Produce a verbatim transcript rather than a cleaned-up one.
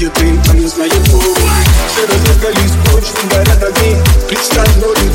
знаю ты, а не знаю кто. Все разъехались прочь, горят огни. Пристань, ночь.